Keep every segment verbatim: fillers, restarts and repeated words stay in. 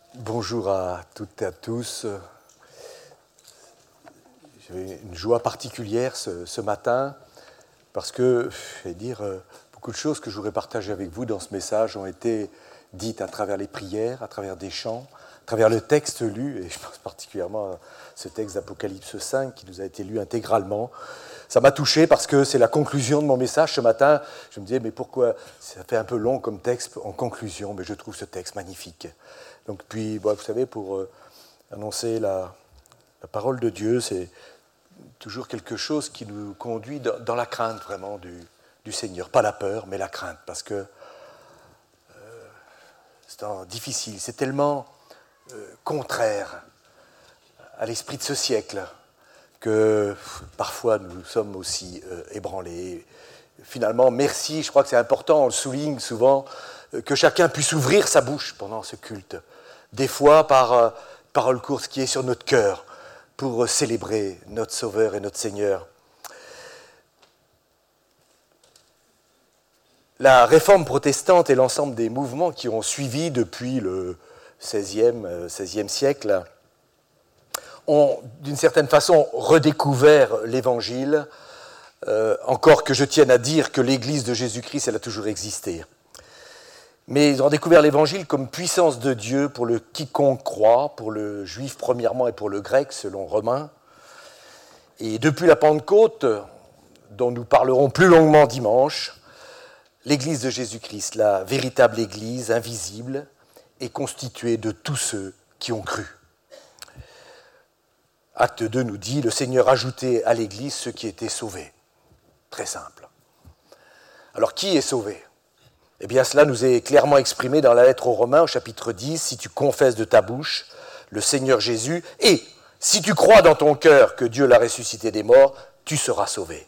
Bonjour à toutes et à tous. J'ai une joie particulière ce, ce matin parce que, je vais dire, beaucoup de choses que je voudrais partager avec vous dans ce message ont été dites à travers les prières, à travers des chants, à travers le texte lu, et je pense particulièrement à ce texte d'Apocalypse cinq qui nous a été lu intégralement. Ça m'a touché parce que c'est la conclusion de mon message ce matin. Je me disais, mais pourquoi ça fait un peu long comme texte en conclusion, mais je trouve ce texte magnifique. Donc, puis, bon, vous savez, pour euh, annoncer la, la parole de Dieu, c'est toujours quelque chose qui nous conduit dans, dans la crainte vraiment du, du Seigneur. Pas la peur, mais la crainte, parce que euh, c'est un, difficile, c'est tellement euh, contraire à l'esprit de ce siècle que parfois nous sommes aussi euh, ébranlés. Finalement, merci, je crois que c'est important, on le souligne souvent, euh, que chacun puisse ouvrir sa bouche pendant ce culte. Des fois par euh, parole courte qui est sur notre cœur pour euh, célébrer notre Sauveur et notre Seigneur. La réforme protestante et l'ensemble des mouvements qui ont suivi depuis le seizième, euh, seizième siècle ont d'une certaine façon redécouvert l'Évangile, euh, encore que je tienne à dire que l'Église de Jésus-Christ, elle a toujours existé. Mais ils ont découvert l'Évangile comme puissance de Dieu pour le quiconque croit, pour le juif premièrement et pour le grec, selon Romains. Et depuis la Pentecôte, dont nous parlerons plus longuement dimanche, l'Église de Jésus-Christ, la véritable Église invisible, est constituée de tous ceux qui ont cru. Acte deux nous dit, le Seigneur ajoutait à l'Église ceux qui étaient sauvés. Très simple. Alors, qui est sauvé ? Eh bien, cela nous est clairement exprimé dans la lettre aux Romains, au chapitre dix, si tu confesses de ta bouche le Seigneur Jésus, et si tu crois dans ton cœur que Dieu l'a ressuscité des morts, tu seras sauvé.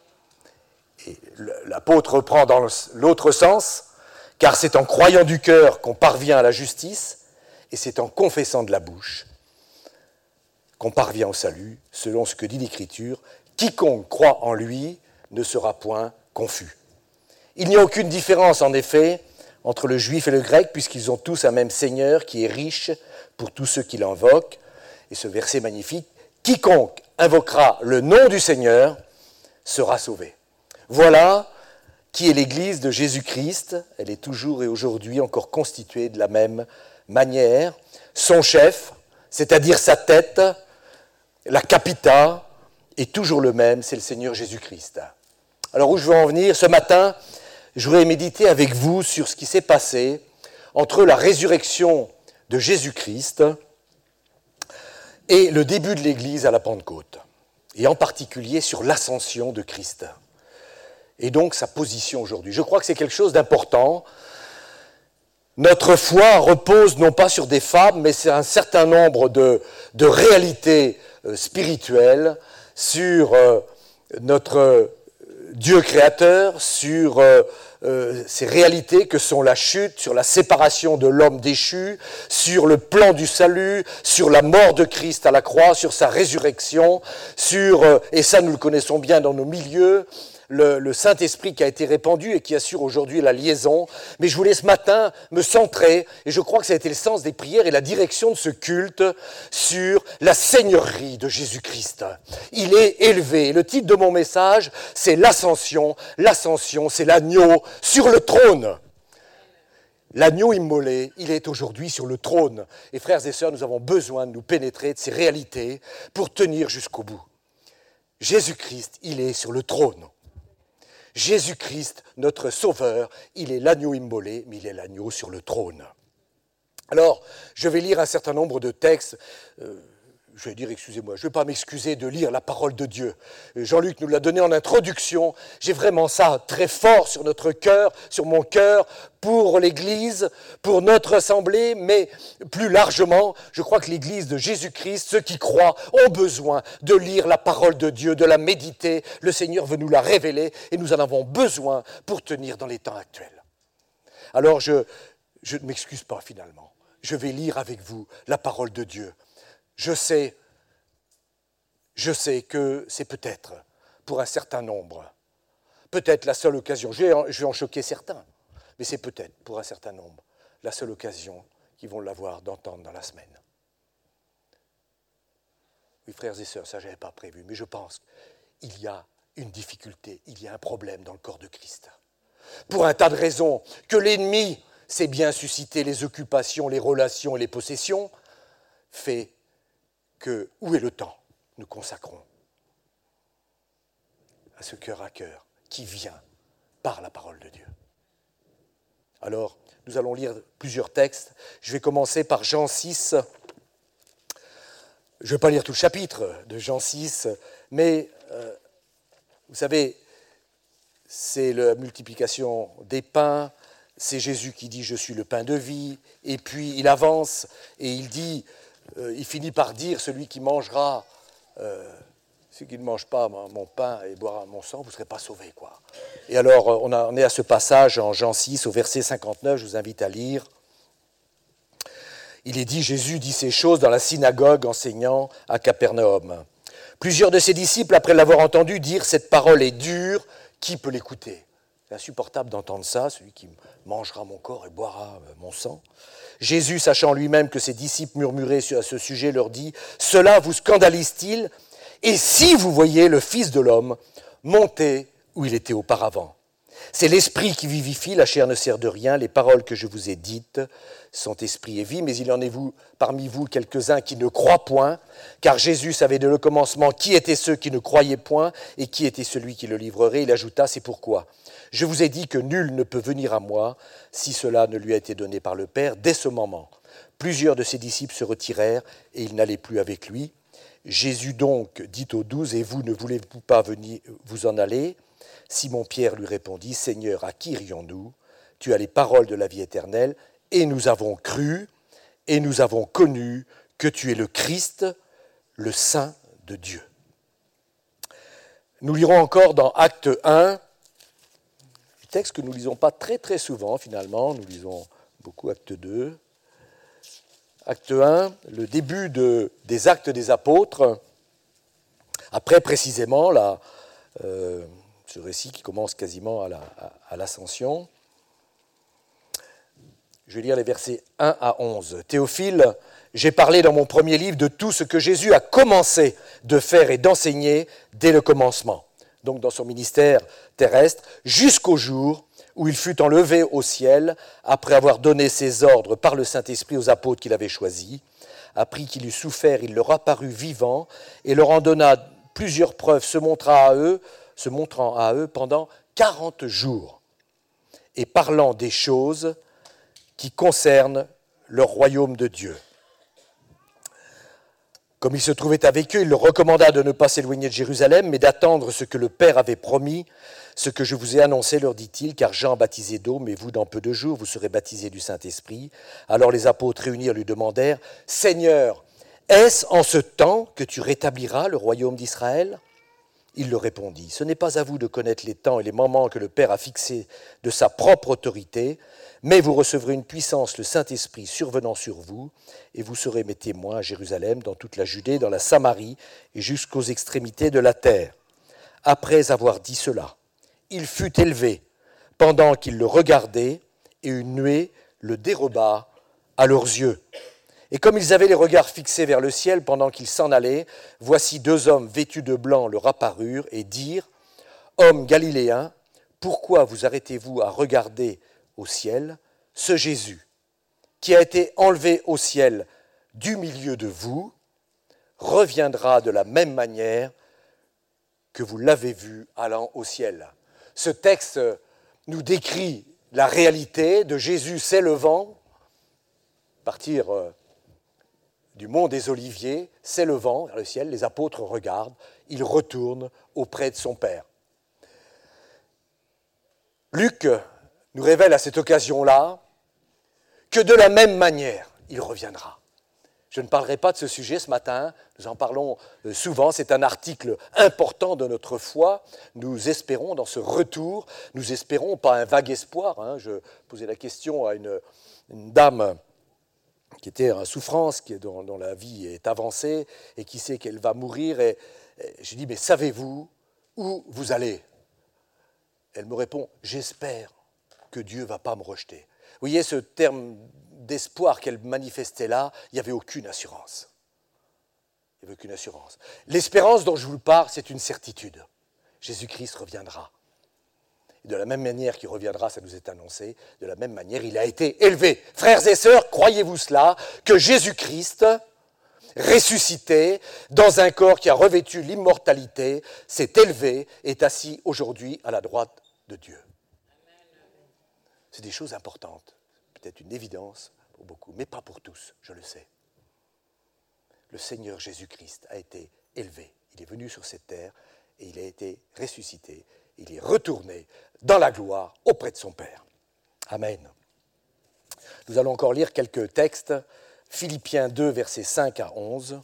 Et l'apôtre reprend dans l'autre sens, car c'est en croyant du cœur qu'on parvient à la justice, et c'est en confessant de la bouche qu'on parvient au salut, selon ce que dit l'Écriture, quiconque croit en lui ne sera point confus. Il n'y a aucune différence, en effet, entre le juif et le grec, puisqu'ils ont tous un même Seigneur qui est riche pour tous ceux qui l'invoquent. Et ce verset magnifique, « Quiconque invoquera le nom du Seigneur sera sauvé ». Voilà qui est l'Église de Jésus-Christ. Elle est toujours et aujourd'hui encore constituée de la même manière. Son chef, c'est-à-dire sa tête, la capita, est toujours le même, c'est le Seigneur Jésus-Christ. Alors où je veux en venir ? Ce matin, je voudrais méditer avec vous sur ce qui s'est passé entre la résurrection de Jésus-Christ et le début de l'Église à la Pentecôte, et en particulier sur l'ascension de Christ, et donc sa position aujourd'hui. Je crois que c'est quelque chose d'important. Notre foi repose non pas sur des fables, mais sur un certain nombre de, de réalités euh, spirituelles, sur euh, notre Dieu créateur, sur euh, euh, ces réalités que sont la chute, sur la séparation de l'homme déchu, sur le plan du salut, sur la mort de Christ à la croix, sur sa résurrection, sur, euh, et ça nous le connaissons bien dans nos milieux, le, le Saint-Esprit qui a été répandu et qui assure aujourd'hui la liaison. Mais je voulais ce matin me centrer, et je crois que ça a été le sens des prières et la direction de ce culte, sur la seigneurie de Jésus-Christ. Il est élevé. Le titre de mon message, c'est l'ascension. L'ascension, c'est l'agneau sur le trône. L'agneau immolé, il est aujourd'hui sur le trône. Et frères et sœurs, nous avons besoin de nous pénétrer de ces réalités pour tenir jusqu'au bout. Jésus-Christ, il est sur le trône. Jésus-Christ, notre Sauveur, il est l'agneau immolé, mais il est l'agneau sur le trône. Alors, je vais lire un certain nombre de textes. Euh, je vais dire, excusez-moi, je ne vais pas m'excuser de lire la parole de Dieu. Jean-Luc nous l'a donné en introduction. J'ai vraiment ça très fort sur notre cœur, sur mon cœur, pour l'Église, pour notre assemblée, mais plus largement, je crois que l'Église de Jésus-Christ, ceux qui croient, ont besoin de lire la parole de Dieu, de la méditer. Le Seigneur veut nous la révéler et nous en avons besoin pour tenir dans les temps actuels. Alors, je, je ne m'excuse pas finalement. Je vais lire avec vous la parole de Dieu. Je sais, je sais que c'est peut-être, pour un certain nombre, peut-être la seule occasion, je vais en, je vais en choquer certains, mais c'est peut-être, pour un certain nombre, la seule occasion qui vont l'avoir, d'entendre dans la semaine. Oui, frères et sœurs, ça je n'avais pas prévu, mais je pense qu'il y a une difficulté, il y a un problème dans le corps de Christ. Pour un tas de raisons, que l'ennemi sait bien susciter les occupations, les relations et les possessions, fait que, où est le temps nous consacrons à ce cœur à cœur qui vient par la parole de Dieu. Alors, nous allons lire plusieurs textes. Je vais commencer par Jean six. Je ne vais pas lire tout le chapitre de Jean six, mais euh, vous savez, c'est la multiplication des pains, c'est Jésus qui dit « je suis le pain de vie », et puis il avance et il dit, euh, il finit par dire « celui qui mangera, euh, celui qui ne mange pas mon pain et boira mon sang, vous ne serez pas sauvés. » quoi. Et alors, on, a, on est à ce passage en Jean six, au verset cinquante-neuf, je vous invite à lire. Il est dit, Jésus dit ces choses dans la synagogue enseignant à Capernaum. Plusieurs de ses disciples, après l'avoir entendu dire « cette parole est dure, qui peut l'écouter ?» C'est insupportable d'entendre ça, celui qui mangera mon corps et boira mon sang. Jésus, sachant lui-même que ses disciples murmuraient à ce sujet, leur dit « Cela vous scandalise-t-il ? Et si vous voyez le Fils de l'homme monter où il était auparavant ? C'est l'esprit qui vivifie, la chair ne sert de rien. Les paroles que je vous ai dites sont esprit et vie, mais il y en a vous, parmi vous quelques-uns qui ne croient point, car Jésus savait dès le commencement qui étaient ceux qui ne croyaient point et qui était celui qui le livrerait. Il ajouta, c'est pourquoi je vous ai dit que nul ne peut venir à moi si cela ne lui a été donné par le Père. Dès ce moment, plusieurs de ses disciples se retirèrent et ils n'allaient plus avec lui. Jésus donc dit aux douze, et vous ne voulez-vous pas venir vous en aller ? Simon-Pierre lui répondit, Seigneur, à qui irions-nous ? Tu as les paroles de la vie éternelle, et nous avons cru, et nous avons connu que tu es le Christ, le Saint de Dieu. Nous lirons encore dans Acte un, un texte que nous ne lisons pas très très souvent finalement, nous lisons beaucoup Acte deux. Acte un, le début de, des actes des apôtres, après précisément la, euh, ce récit qui commence quasiment à, la, à, à l'ascension. Je vais lire les versets un à onze. Théophile, j'ai parlé dans mon premier livre de tout ce que Jésus a commencé de faire et d'enseigner dès le commencement, donc dans son ministère terrestre, jusqu'au jour où il fut enlevé au ciel, après avoir donné ses ordres par le Saint-Esprit aux apôtres qu'il avait choisis. Après qu'il eut souffert, il leur apparut vivant et leur en donna plusieurs preuves, se montrant à eux, se montrant à eux pendant quarante jours, et parlant des choses qui concernent le royaume de Dieu. Comme il se trouvait avec eux, il leur recommanda de ne pas s'éloigner de Jérusalem, mais d'attendre ce que le Père avait promis. Ce que je vous ai annoncé, leur dit-il, car Jean baptisait d'eau, mais vous, dans peu de jours, vous serez baptisés du Saint-Esprit. Alors les apôtres réunis lui demandèrent, « Seigneur, est-ce en ce temps que tu rétabliras le royaume d'Israël ?» Il leur répondit, « Ce n'est pas à vous de connaître les temps et les moments que le Père a fixés de sa propre autorité, mais vous recevrez une puissance, le Saint-Esprit, survenant sur vous, et vous serez mes témoins à Jérusalem, dans toute la Judée, dans la Samarie, et jusqu'aux extrémités de la terre. » Après avoir dit cela, il fut élevé, pendant qu'ils le regardaient, et une nuée le déroba à leurs yeux. Et comme ils avaient les regards fixés vers le ciel pendant qu'ils s'en allaient, voici deux hommes vêtus de blanc leur apparurent et dirent, « Hommes galiléens, pourquoi vous arrêtez-vous à regarder au ciel ce Jésus qui a été enlevé au ciel du milieu de vous, reviendra de la même manière que vous l'avez vu allant au ciel. » Ce texte nous décrit la réalité de Jésus s'élevant, à partir du mont des Oliviers, s'élevant vers le ciel, les apôtres regardent, il retourne auprès de son Père. Luc nous révèle à cette occasion-là que de la même manière, il reviendra. Je ne parlerai pas de ce sujet ce matin, nous en parlons souvent, c'est un article important de notre foi. Nous espérons dans ce retour, nous espérons pas un vague espoir. Hein. Je posais la question à une, une dame qui était en souffrance, qui, dont, dont la vie est avancée et qui sait qu'elle va mourir. Et, et je lui dis, mais savez-vous où vous allez ? Elle me répond, j'espère que Dieu ne va pas me rejeter. Vous voyez ce terme d'espoir qu'elle manifestait là, il n'y avait aucune assurance. Il n'y avait aucune assurance. L'espérance dont je vous parle, c'est une certitude. Jésus-Christ reviendra. Et de la même manière qu'il reviendra, ça nous est annoncé, de la même manière, il a été élevé. Frères et sœurs, croyez-vous cela, que Jésus-Christ, ressuscité, dans un corps qui a revêtu l'immortalité, s'est élevé, est assis aujourd'hui à la droite de Dieu. C'est des choses importantes, peut-être une évidence pour beaucoup, mais pas pour tous, je le sais. Le Seigneur Jésus-Christ a été élevé, il est venu sur cette terre et il a été ressuscité, il est retourné dans la gloire auprès de son Père. Amen. Nous allons encore lire quelques textes, Philippiens deux, versets cinq à onze.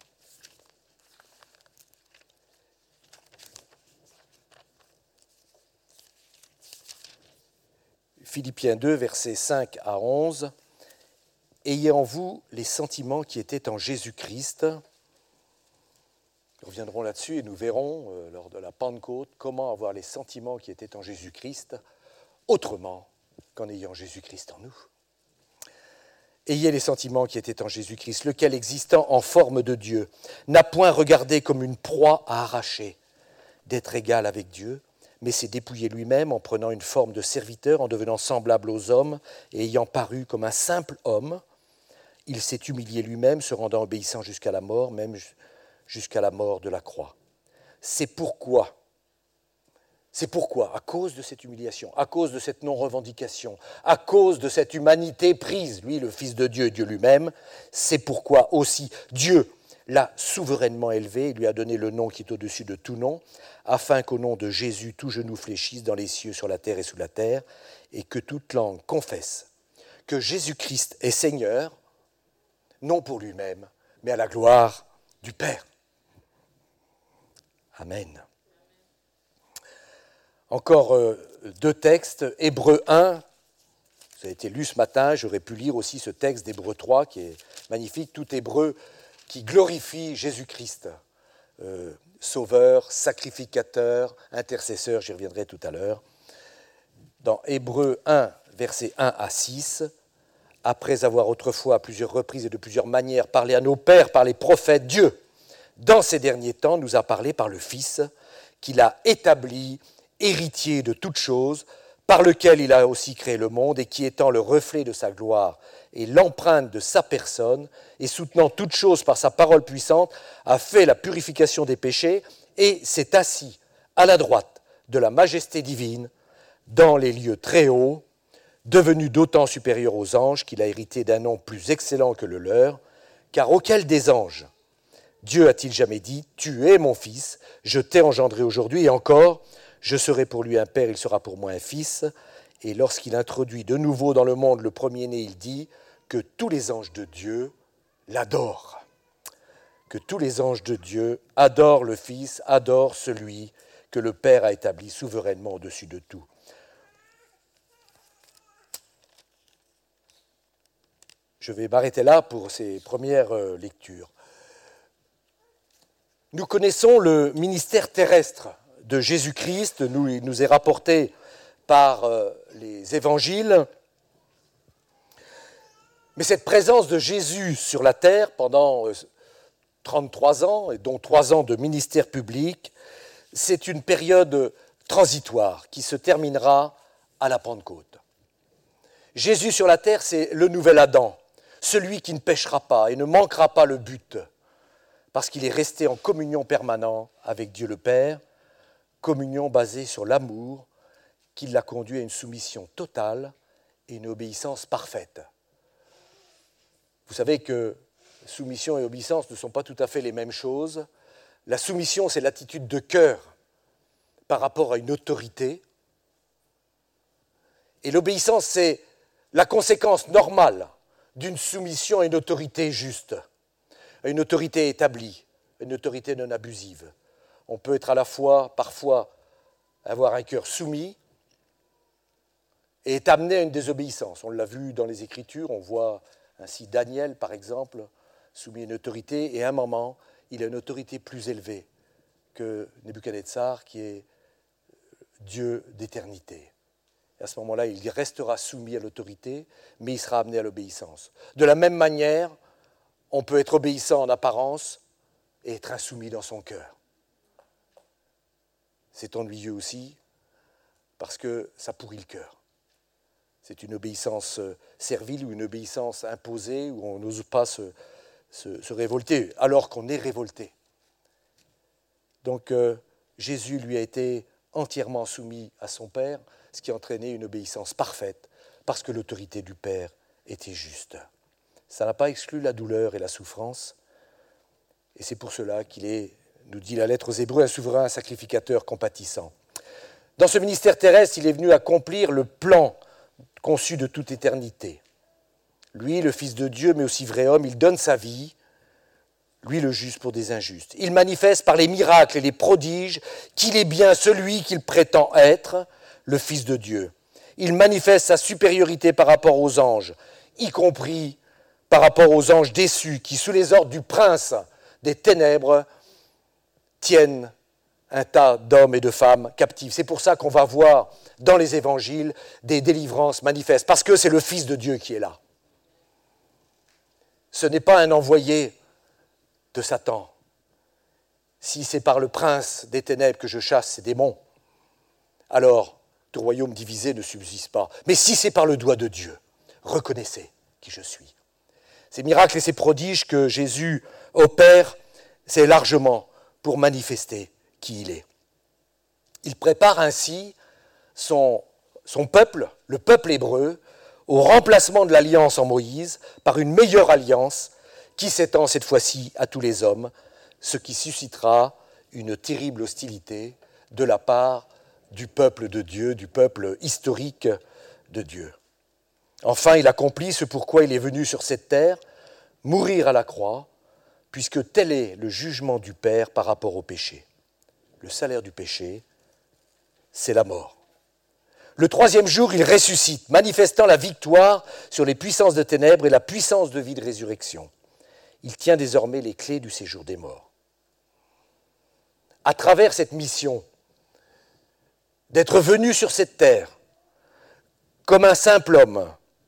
Philippiens deux, versets cinq à onze. « Ayez en vous les sentiments qui étaient en Jésus-Christ. » Nous reviendrons là-dessus et nous verrons, euh, lors de la Pentecôte, comment avoir les sentiments qui étaient en Jésus-Christ, autrement qu'en ayant Jésus-Christ en nous. « Ayez les sentiments qui étaient en Jésus-Christ, lequel, existant en forme de Dieu, n'a point regardé comme une proie à arracher, d'être égal avec Dieu, mais s'est dépouillé lui-même en prenant une forme de serviteur, en devenant semblable aux hommes, et ayant paru comme un simple homme, il s'est humilié lui-même, se rendant obéissant jusqu'à la mort, même jusqu'à la mort de la croix. C'est pourquoi, c'est pourquoi, à cause de cette humiliation, à cause de cette non-revendication, à cause de cette humanité prise, lui, le Fils de Dieu, Dieu lui-même, c'est pourquoi aussi Dieu l'a souverainement élevé, il lui a donné le nom qui est au-dessus de tout nom, afin qu'au nom de Jésus, tout genou fléchisse dans les cieux, sur la terre et sous la terre, et que toute langue confesse que Jésus-Christ est Seigneur, non pour lui-même, mais à la gloire du Père. Amen. Encore euh, deux textes, Hébreux un, ça a été lu ce matin, j'aurais pu lire aussi ce texte d'Hébreux trois, qui est magnifique, tout hébreu qui glorifie Jésus-Christ, euh, sauveur, sacrificateur, intercesseur, j'y reviendrai tout à l'heure. Dans Hébreux un, versets un à six, après avoir autrefois à plusieurs reprises et de plusieurs manières parlé à nos pères par les prophètes, Dieu, dans ces derniers temps, nous a parlé par le Fils, qu'il a établi, héritier de toutes choses, par lequel il a aussi créé le monde, et qui étant le reflet de sa gloire et l'empreinte de sa personne, et soutenant toutes choses par sa parole puissante, a fait la purification des péchés, et s'est assis à la droite de la majesté divine, dans les lieux très hauts, devenu d'autant supérieur aux anges qu'il a hérité d'un nom plus excellent que le leur, car auquel des anges Dieu a-t-il jamais dit « Tu es mon fils, je t'ai engendré aujourd'hui, et encore, je serai pour lui un père, il sera pour moi un fils. » Et lorsqu'il introduit de nouveau dans le monde le premier-né, il dit que tous les anges de Dieu l'adorent. Que tous les anges de Dieu adorent le Fils, adorent celui que le Père a établi souverainement au-dessus de tout. Je vais m'arrêter là pour ces premières lectures. Nous connaissons le ministère terrestre de Jésus-Christ, nous, il nous est rapporté par euh, les évangiles. Mais cette présence de Jésus sur la terre pendant euh, trente-trois ans, et dont trois ans de ministère public, c'est une période transitoire qui se terminera à la Pentecôte. Jésus sur la terre, c'est le nouvel Adam, celui qui ne péchera pas et ne manquera pas le but, parce qu'il est resté en communion permanente avec Dieu le Père, communion basée sur l'amour, qui l'a conduit à une soumission totale et une obéissance parfaite. Vous savez que soumission et obéissance ne sont pas tout à fait les mêmes choses. La soumission, c'est l'attitude de cœur par rapport à une autorité. Et l'obéissance, c'est la conséquence normale d'une soumission à une autorité juste, à une autorité établie, à une autorité non abusive. On peut être à la fois, parfois, avoir un cœur soumis et être amené à une désobéissance. On l'a vu dans les Écritures, on voit ainsi Daniel, par exemple, soumis à une autorité, et à un moment, il a une autorité plus élevée que Nebuchadnezzar, qui est Dieu d'éternité. À ce moment-là, il restera soumis à l'autorité, mais il sera amené à l'obéissance. De la même manière, on peut être obéissant en apparence et être insoumis dans son cœur. C'est ennuyeux aussi, parce que ça pourrit le cœur. C'est une obéissance servile ou une obéissance imposée, où on n'ose pas se, se, se révolter, alors qu'on est révolté. Donc euh, Jésus lui a été entièrement soumis à son Père, ce qui a entraîné une obéissance parfaite, parce que l'autorité du Père était juste. Ça n'a pas exclu la douleur et la souffrance, et c'est pour cela qu'il est, nous dit la lettre aux Hébreux, un souverain, un sacrificateur compatissant. Dans ce ministère terrestre, il est venu accomplir le plan conçu de toute éternité. Lui, le Fils de Dieu, mais aussi vrai homme, il donne sa vie, lui le juste pour des injustes. Il manifeste par les miracles et les prodiges qu'il est bien celui qu'il prétend être, le Fils de Dieu. Il manifeste sa supériorité par rapport aux anges, y compris par rapport aux anges déçus qui, sous les ordres du prince des ténèbres, tiennent un tas d'hommes et de femmes captifs. C'est pour ça qu'on va voir dans les évangiles des délivrances manifestes, parce que c'est le Fils de Dieu qui est là. Ce n'est pas un envoyé de Satan. Si c'est par le prince des ténèbres que je chasse ces démons, alors le royaume divisé ne subsiste pas. Mais si c'est par le doigt de Dieu, reconnaissez qui je suis. Ces miracles et ces prodiges que Jésus opère, c'est largement pour manifester qui il est. Il prépare ainsi son, son peuple, le peuple hébreu, au remplacement de l'alliance en Moïse par une meilleure alliance qui s'étend cette fois-ci à tous les hommes, ce qui suscitera une terrible hostilité de la part du peuple de Dieu, du peuple historique de Dieu. Enfin, il accomplit ce pourquoi il est venu sur cette terre, mourir à la croix, puisque tel est le jugement du Père par rapport au péché. Le salaire du péché, c'est la mort. Le troisième jour, il ressuscite, manifestant la victoire sur les puissances de ténèbres et la puissance de vie de résurrection. Il tient désormais les clés du séjour des morts. À travers cette mission d'être venu sur cette terre comme un simple homme,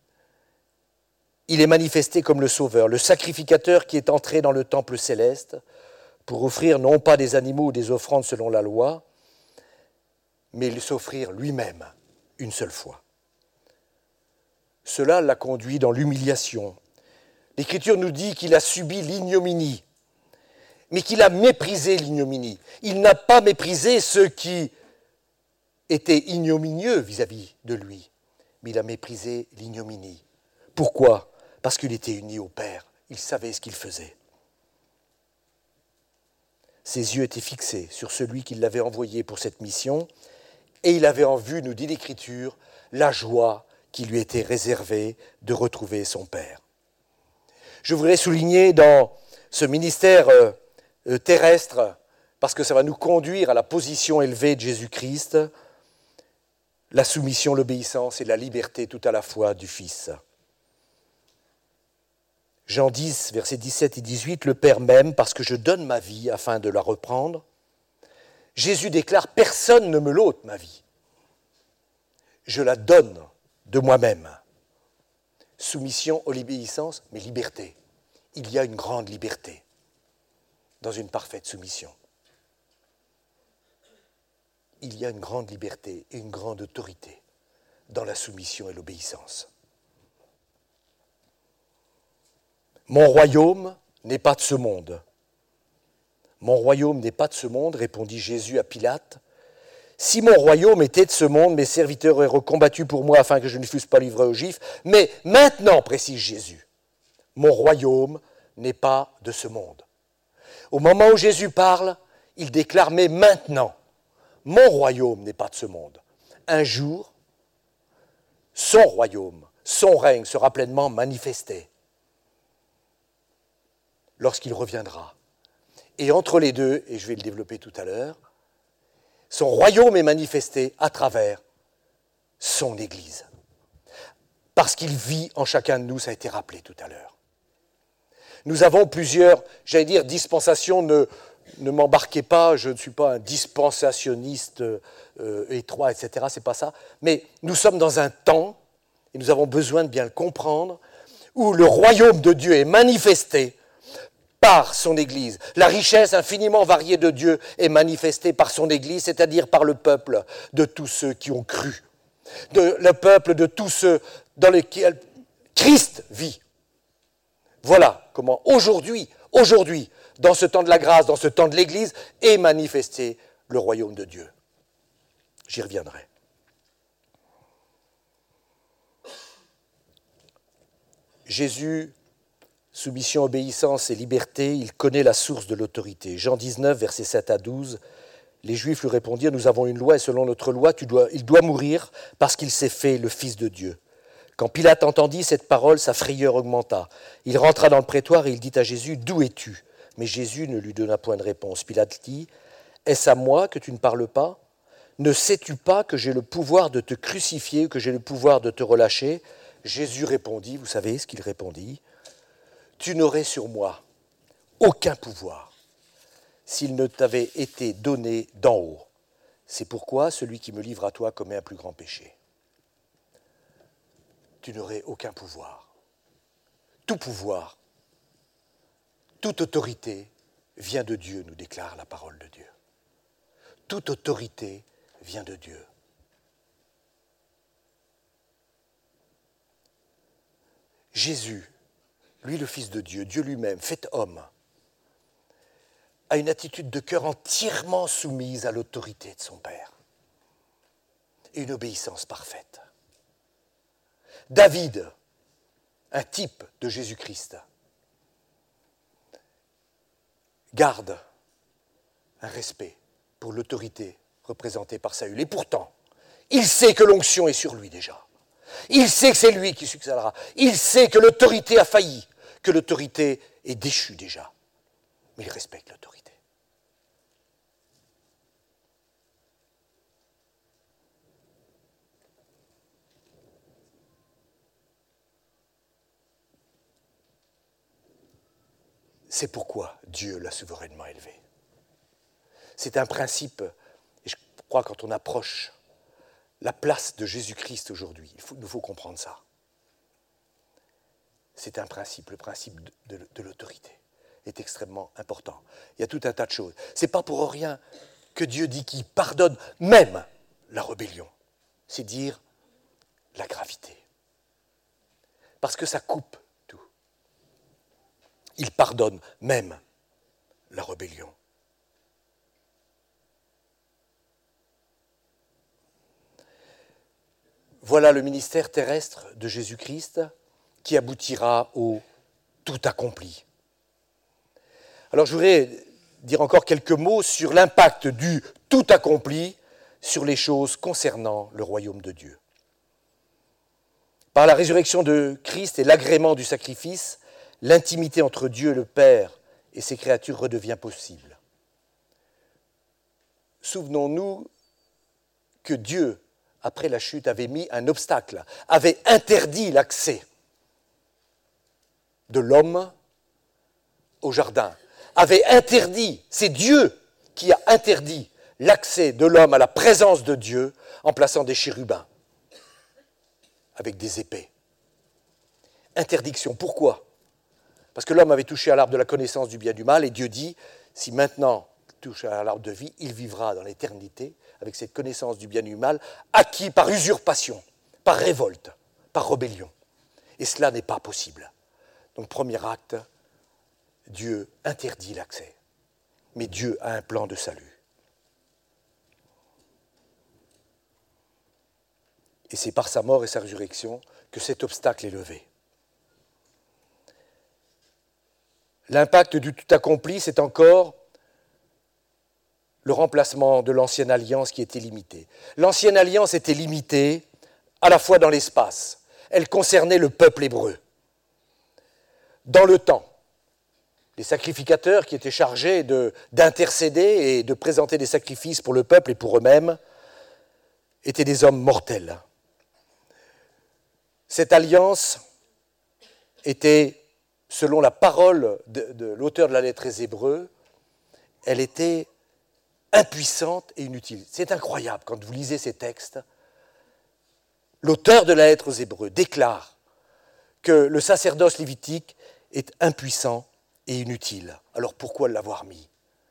il est manifesté comme le Sauveur, le sacrificateur qui est entré dans le temple céleste pour offrir non pas des animaux ou des offrandes selon la loi, mais s'offrir lui-même une seule fois. Cela l'a conduit dans l'humiliation. L'Écriture nous dit qu'il a subi l'ignominie, mais qu'il a méprisé l'ignominie. Il n'a pas méprisé ceux qui étaient ignominieux vis-à-vis de lui, mais il a méprisé l'ignominie. Pourquoi ? Parce qu'il était uni au Père, il savait ce qu'il faisait. Ses yeux étaient fixés sur celui qui l'avait envoyé pour cette mission, et il avait en vue, nous dit l'Écriture, la joie qui lui était réservée de retrouver son Père. Je voudrais souligner dans ce ministère euh, terrestre, parce que ça va nous conduire à la position élevée de Jésus-Christ, la soumission, l'obéissance et la liberté tout à la fois du Fils. Jean dix, versets dix-sept et dix-huit, le Père m'aime parce que je donne ma vie afin de la reprendre. Jésus déclare, personne ne me l'ôte ma vie. Je la donne de moi-même. Soumission, obéissance, mais liberté. Il y a une grande liberté dans une parfaite soumission. Il y a une grande liberté et une grande autorité dans la soumission et l'obéissance. Mon royaume n'est pas de ce monde. Mon royaume n'est pas de ce monde, répondit Jésus à Pilate. Si mon royaume était de ce monde, mes serviteurs auraient combattu pour moi afin que je ne fusse pas livré aux Juifs. Mais maintenant, précise Jésus, mon royaume n'est pas de ce monde. Au moment où Jésus parle, il déclare, mais maintenant, mon royaume n'est pas de ce monde. Un jour, son royaume, son règne sera pleinement manifesté lorsqu'il reviendra. Et entre les deux, et je vais le développer tout à l'heure, son royaume est manifesté à travers son Église. Parce qu'il vit en chacun de nous, ça a été rappelé tout à l'heure. Nous avons plusieurs, j'allais dire, dispensations, ne, ne m'embarquez pas, je ne suis pas un dispensationniste euh, étroit, et cetera, c'est pas ça. Mais nous sommes dans un temps, et nous avons besoin de bien le comprendre, où le royaume de Dieu est manifesté par son Église. La richesse infiniment variée de Dieu est manifestée par son Église, c'est-à-dire par le peuple de tous ceux qui ont cru, de, le peuple de tous ceux dans lesquels Christ vit. Voilà comment aujourd'hui, aujourd'hui, dans ce temps de la grâce, dans ce temps de l'Église, est manifesté le royaume de Dieu. J'y reviendrai. Jésus, soumission, obéissance et liberté, il connaît la source de l'autorité. Jean dix-neuf, versets sept à douze, les Juifs lui répondirent, « Nous avons une loi et selon notre loi, tu dois, il doit mourir parce qu'il s'est fait le Fils de Dieu. » Quand Pilate entendit cette parole, sa frayeur augmenta. Il rentra dans le prétoire et il dit à Jésus, « D'où es-tu » Mais Jésus ne lui donna point de réponse. Pilate dit, « Est-ce à moi que tu ne parles pas ? Ne sais-tu pas que j'ai le pouvoir de te crucifier, que j'ai le pouvoir de te relâcher ?» Jésus répondit, vous savez ce qu'il répondit, « Tu n'aurais sur moi aucun pouvoir s'il ne t'avait été donné d'en haut. C'est pourquoi celui qui me livre à toi commet un plus grand péché. » Tu n'aurais aucun pouvoir. Tout pouvoir, toute autorité vient de Dieu, nous déclare la parole de Dieu. Toute autorité vient de Dieu. Jésus, lui le Fils de Dieu, Dieu lui-même, fait homme, a une attitude de cœur entièrement soumise à l'autorité de son Père et une obéissance parfaite. David, un type de Jésus-Christ, garde un respect pour l'autorité représentée par Saül. Et pourtant, il sait que l'onction est sur lui déjà. Il sait que c'est lui qui succédera. Il sait que l'autorité a failli, que l'autorité est déchue déjà. Mais il respecte l'autorité. C'est pourquoi Dieu l'a souverainement élevé. C'est un principe, et je crois quand on approche la place de Jésus-Christ aujourd'hui, il, faut, il nous faut comprendre ça. C'est un principe, le principe de, de, de l'autorité est extrêmement important. Il y a tout un tas de choses. Ce n'est pas pour rien que Dieu dit qu'il pardonne même la rébellion. C'est dire la gravité. Parce que ça coupe tout. Il pardonne même la rébellion. Voilà le ministère terrestre de Jésus-Christ qui aboutira au tout accompli. Alors je voudrais dire encore quelques mots sur l'impact du tout accompli sur les choses concernant le royaume de Dieu. Par la résurrection de Christ et l'agrément du sacrifice, l'intimité entre Dieu le Père et ses créatures redevient possible. Souvenons-nous que Dieu, après la chute, avait mis un obstacle, avait interdit l'accès de l'homme au jardin, avait interdit, c'est Dieu qui a interdit l'accès de l'homme à la présence de Dieu en plaçant des chérubins avec des épées. Interdiction, pourquoi ? Parce que l'homme avait touché à l'arbre de la connaissance du bien et du mal, et Dieu dit, si maintenant il touche à l'arbre de vie, il vivra dans l'éternité avec cette connaissance du bien et du mal, acquis par usurpation, par révolte, par rébellion. Et cela n'est pas possible. Donc, premier acte, Dieu interdit l'accès. Mais Dieu a un plan de salut. Et c'est par sa mort et sa résurrection que cet obstacle est levé. L'impact du tout accompli, c'est encore le remplacement de l'ancienne alliance qui était limitée. L'ancienne alliance était limitée à la fois dans l'espace. Elle concernait le peuple hébreu. Dans le temps, les sacrificateurs qui étaient chargés de, d'intercéder et de présenter des sacrifices pour le peuple et pour eux-mêmes étaient des hommes mortels. Cette alliance était, selon la parole de, de l'auteur de la lettre aux Hébreux, elle était impuissante et inutile. C'est incroyable quand vous lisez ces textes. L'auteur de la lettre aux Hébreux déclare que le sacerdoce lévitique est impuissant et inutile. Alors pourquoi l'avoir mis ?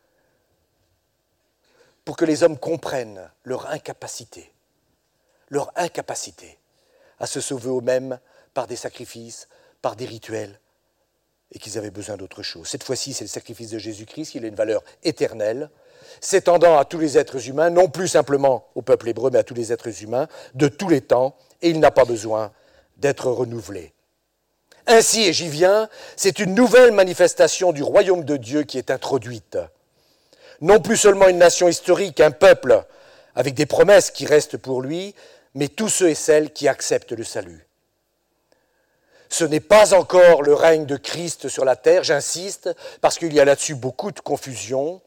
Pour que les hommes comprennent leur incapacité, leur incapacité à se sauver eux-mêmes par des sacrifices, par des rituels, et qu'ils avaient besoin d'autre chose. Cette fois-ci, c'est le sacrifice de Jésus-Christ, qui a une valeur éternelle, s'étendant à tous les êtres humains, non plus simplement au peuple hébreu, mais à tous les êtres humains, de tous les temps, et il n'a pas besoin d'être renouvelé. Ainsi, et j'y viens, c'est une nouvelle manifestation du royaume de Dieu qui est introduite. Non plus seulement une nation historique, un peuple, avec des promesses qui restent pour lui, mais tous ceux et celles qui acceptent le salut. Ce n'est pas encore le règne de Christ sur la terre, j'insiste, parce qu'il y a là-dessus beaucoup de confusion.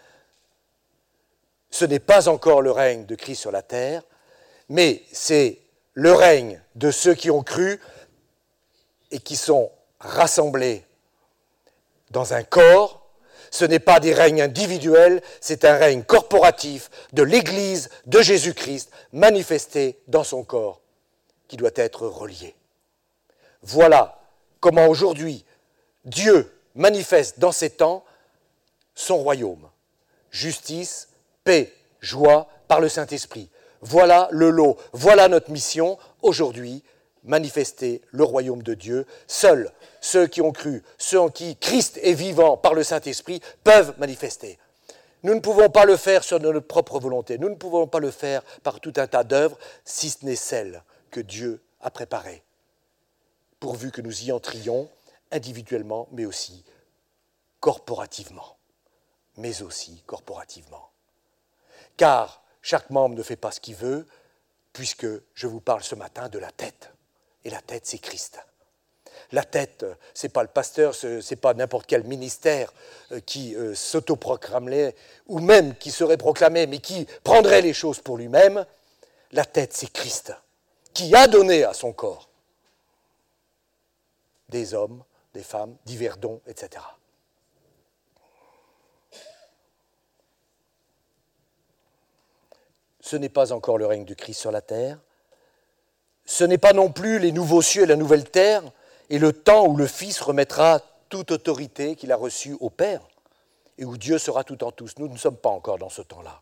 Ce n'est pas encore le règne de Christ sur la terre, mais c'est le règne de ceux qui ont cru et qui sont rassemblés dans un corps. Ce n'est pas des règnes individuels, c'est un règne corporatif de l'Église de Jésus-Christ manifesté dans son corps qui doit être relié. Voilà comment aujourd'hui Dieu manifeste dans ces temps son royaume. Justice, paix, joie par le Saint-Esprit. Voilà le lot, voilà notre mission aujourd'hui, manifester le royaume de Dieu. Seuls ceux qui ont cru, ceux en qui Christ est vivant par le Saint-Esprit, peuvent manifester. Nous ne pouvons pas le faire sur notre propre volonté, nous ne pouvons pas le faire par tout un tas d'œuvres, si ce n'est celles que Dieu a préparées, pourvu que nous y entrions individuellement, mais aussi corporativement. Mais aussi corporativement. Car chaque membre ne fait pas ce qu'il veut, puisque je vous parle ce matin de la tête. Et la tête, c'est Christ. La tête, ce n'est pas le pasteur, ce n'est pas n'importe quel ministère qui euh, s'autoproclamerait, ou même qui serait proclamé, mais qui prendrait les choses pour lui-même. La tête, c'est Christ, qui a donné à son corps des hommes, des femmes, divers dons, et cetera. Ce n'est pas encore le règne du Christ sur la terre. Ce n'est pas non plus les nouveaux cieux et la nouvelle terre, et le temps où le Fils remettra toute autorité qu'il a reçue au Père, et où Dieu sera tout en tous. Nous ne sommes pas encore dans ce temps-là.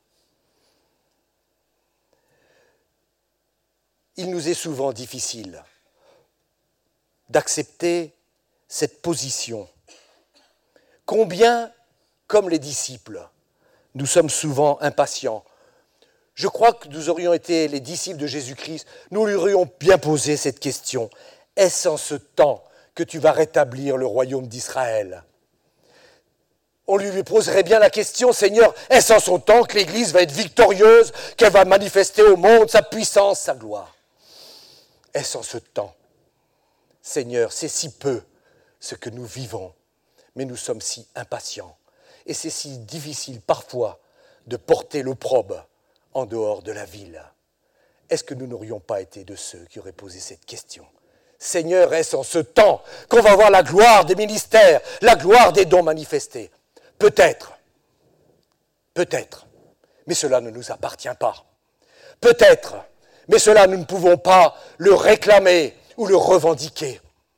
Il nous est souvent difficile d'accepter cette position. Combien, comme les disciples, nous sommes souvent impatients. Je crois que nous aurions été les disciples de Jésus-Christ, nous lui aurions bien posé cette question. Est-ce en ce temps que tu vas rétablir le royaume d'Israël ? On lui poserait bien la question, Seigneur, est-ce en son temps que l'Église va être victorieuse, qu'elle va manifester au monde sa puissance, sa gloire ? Est-ce en ce temps ? Seigneur, c'est si peu ce que nous vivons, mais nous sommes si impatients. Et c'est si difficile parfois de porter l'opprobre en dehors de la ville. Est-ce que nous n'aurions pas été de ceux qui auraient posé cette question ? Seigneur, est-ce en ce temps qu'on va voir la gloire des ministères, la gloire des dons manifestés ? Peut-être, peut-être, mais cela ne nous appartient pas. Peut-être, mais cela nous ne pouvons pas le réclamer ou le revendiquer.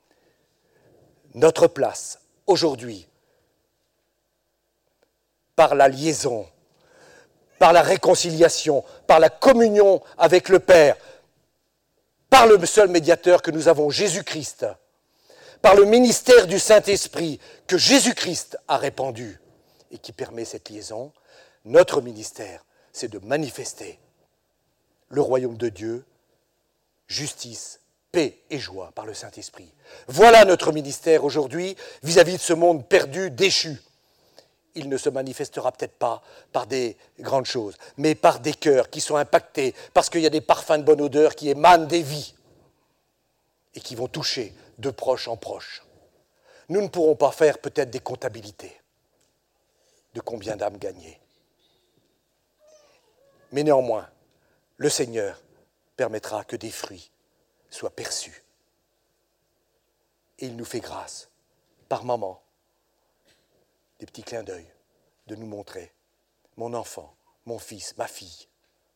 Notre place, aujourd'hui, par la liaison, par la réconciliation, par la communion avec le Père, par le seul médiateur que nous avons, Jésus-Christ, par le ministère du Saint-Esprit que Jésus-Christ a répandu et qui permet cette liaison, notre ministère, c'est de manifester le royaume de Dieu, justice, paix et joie par le Saint-Esprit. Voilà notre ministère aujourd'hui vis-à-vis de ce monde perdu, déchu. Il ne se manifestera peut-être pas par des grandes choses, mais par des cœurs qui sont impactés, parce qu'il y a des parfums de bonne odeur qui émanent des vies et qui vont toucher de proche en proche. Nous ne pourrons pas faire peut-être des comptabilités de combien d'âmes gagnées. Mais néanmoins, le Seigneur permettra que des fruits soient perçus. Et il nous fait grâce, par moments, des petits clins d'œil, de nous montrer, mon enfant, mon fils, ma fille.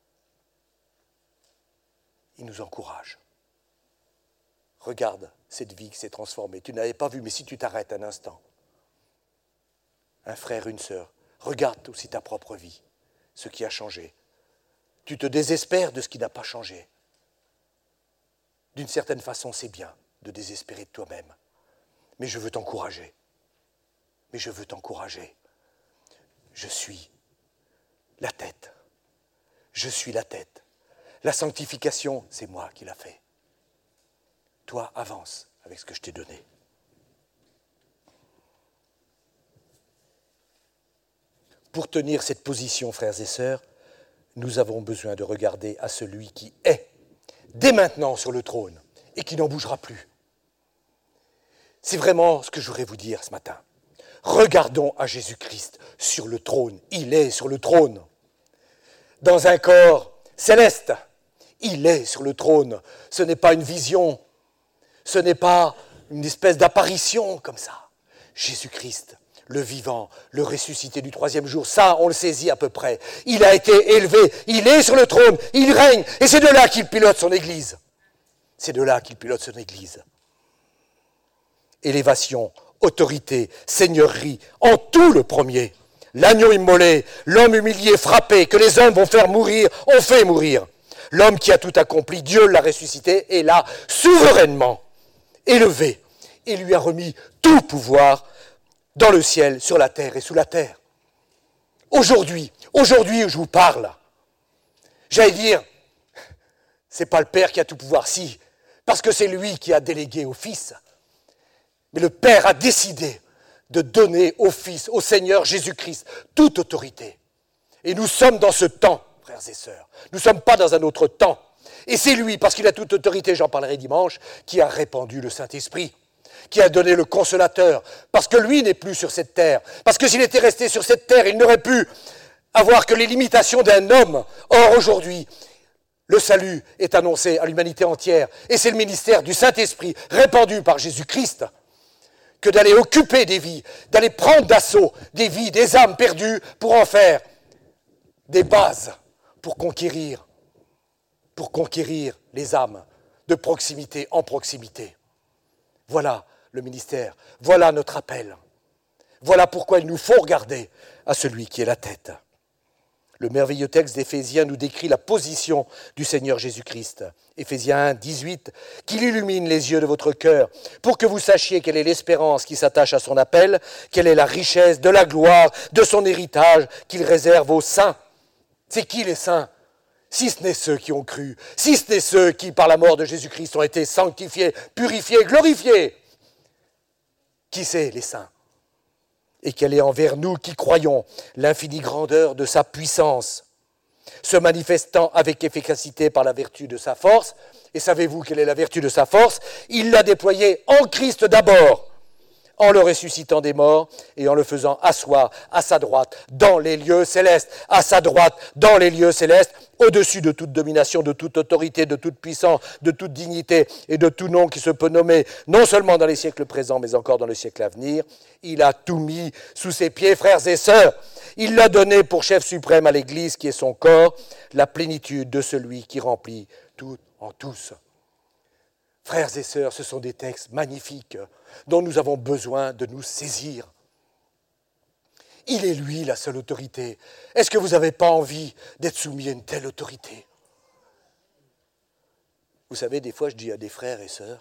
Il nous encourage. Regarde cette vie qui s'est transformée. Tu n'avais pas vu, mais si tu t'arrêtes un instant, un frère, une sœur, regarde aussi ta propre vie, ce qui a changé. Tu te désespères de ce qui n'a pas changé. D'une certaine façon, c'est bien de désespérer de toi-même. Mais je veux t'encourager. Mais je veux t'encourager. Je suis la tête. Je suis la tête. La sanctification, c'est moi qui l'a fait. Toi, avance avec ce que je t'ai donné. Pour tenir cette position, frères et sœurs, nous avons besoin de regarder à celui qui est, dès maintenant, sur le trône, et qui n'en bougera plus. C'est vraiment ce que je voudrais vous dire ce matin. Regardons à Jésus-Christ sur le trône. Il est sur le trône. Dans un corps céleste, il est sur le trône. Ce n'est pas une vision, ce n'est pas une espèce d'apparition comme ça. Jésus-Christ, le vivant, le ressuscité du troisième jour, ça, on le saisit à peu près. Il a été élevé, il est sur le trône, il règne, et c'est de là qu'il pilote son Église. C'est de là qu'il pilote son Église. Élévation, autorité, seigneurie, en tout le premier. L'agneau immolé, l'homme humilié, frappé, que les hommes vont faire mourir, on fait mourir. L'homme qui a tout accompli, Dieu l'a ressuscité et l'a souverainement élevé. Et lui a remis tout pouvoir dans le ciel, sur la terre et sous la terre. Aujourd'hui, aujourd'hui où je vous parle, j'allais dire, c'est pas le Père qui a tout pouvoir, si, parce que c'est lui qui a délégué au Fils. Mais le Père a décidé de donner au Fils, au Seigneur Jésus-Christ, toute autorité. Et nous sommes dans ce temps, frères et sœurs. Nous ne sommes pas dans un autre temps. Et c'est lui, parce qu'il a toute autorité, j'en parlerai dimanche, qui a répandu le Saint-Esprit, qui a donné le Consolateur, parce que lui n'est plus sur cette terre. Parce que s'il était resté sur cette terre, il n'aurait pu avoir que les limitations d'un homme. Or, aujourd'hui, le salut est annoncé à l'humanité entière. Et c'est le ministère du Saint-Esprit, répandu par Jésus-Christ, que d'aller occuper des vies, d'aller prendre d'assaut des vies, des âmes perdues, pour en faire des bases, pour conquérir, pour conquérir les âmes de proximité en proximité. Voilà le ministère, voilà notre appel. Voilà pourquoi il nous faut regarder à celui qui est la tête. Le merveilleux texte d'Éphésiens nous décrit la position du Seigneur Jésus-Christ. Éphésiens un, dix-huit, « Qu'il illumine les yeux de votre cœur, pour que vous sachiez quelle est l'espérance qui s'attache à son appel, quelle est la richesse de la gloire de son héritage qu'il réserve aux saints. » C'est qui les saints ? Si ce n'est ceux qui ont cru, si ce n'est ceux qui, par la mort de Jésus-Christ, ont été sanctifiés, purifiés, glorifiés. Qui c'est, les saints ? Et quelle est envers nous qui croyons l'infinie grandeur de sa puissance, se manifestant avec efficacité par la vertu de sa force. Et savez-vous quelle est la vertu de sa force ? Il l'a déployée en Christ d'abord, en le ressuscitant des morts et en le faisant asseoir à sa droite dans les lieux célestes, à sa droite dans les lieux célestes, au-dessus de toute domination, de toute autorité, de toute puissance, de toute dignité et de tout nom qui se peut nommer, non seulement dans les siècles présents, mais encore dans les siècles à venir. Il a tout mis sous ses pieds, frères et sœurs. Il l'a donné pour chef suprême à l'Église, qui est son corps, la plénitude de celui qui remplit tout en tous. Frères et sœurs, ce sont des textes magnifiques dont nous avons besoin de nous saisir. Il est lui la seule autorité. Est-ce que vous n'avez pas envie d'être soumis à une telle autorité ? Vous savez, des fois je dis à des frères et sœurs,